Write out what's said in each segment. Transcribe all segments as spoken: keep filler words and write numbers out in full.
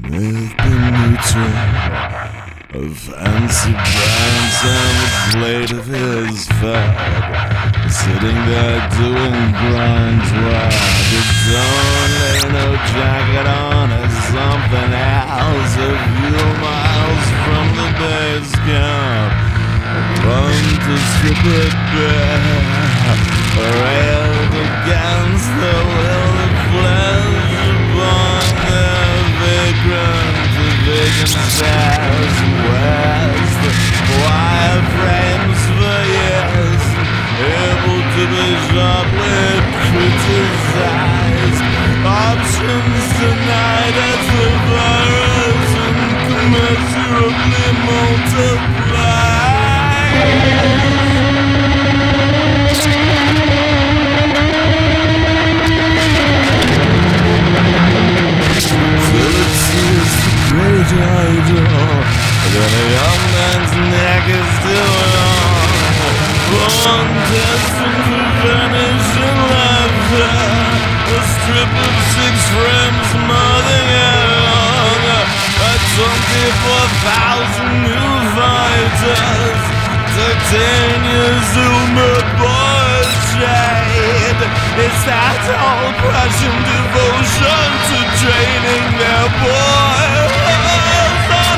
They've been neutral of fancy brands and the blade of his fad, sitting there doing grinds while you don't lay no jacket on as something else. A few miles from the base camp, run to strip it bare, railed against the will of flesh upon their vagrant, vacant stairs. Where's the wireframes for years, able to be sharply criticized? Options denied as the virus incommensurably multiplies. Great idol, then a young man's neck is still long, born destined to vanish in laughter, a strip of six frames mothering along, a twenty-four thousand new fighters, Titania's Zoomer boy shade. It's that all-crushing devotion to training their boys on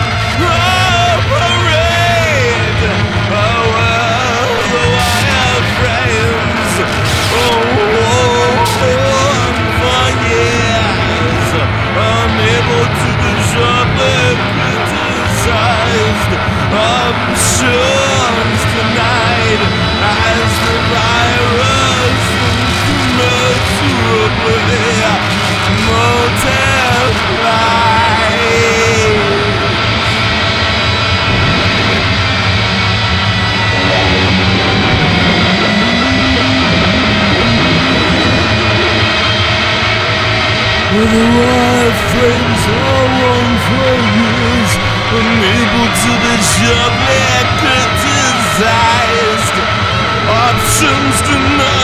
parade. Oh, well, the wireframes, oh, for years, unable to be sharply criticized, options denied as the virus incommensurably multiplies. Well, the wireframes are on for years, unable to be sharply criticized, options denied.